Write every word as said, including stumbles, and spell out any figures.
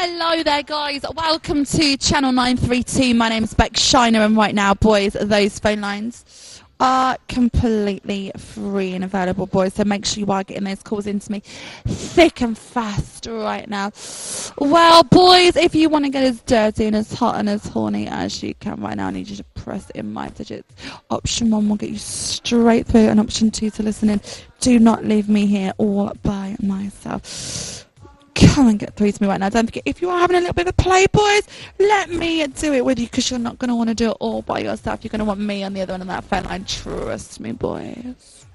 Hello there, guys. Welcome to Channel nine three two. My name's Beck Shiner, and right now, boys, those phone lines are completely free and available, boys. So make sure you are getting those calls into me thick and fast right now. Well, boys, if you want to get as dirty and as hot and as horny as you can right now, I need you to press in my digits. Option one will get you straight through, and option two to listen in. Do not leave me here all by myself. Come and get through to me right now. Don't forget, if you are having a little bit of a play, boys, let me do it with you, because you're not going to want to do it all by yourself. You're going to want me on the other end of that phone line. Trust me, boys.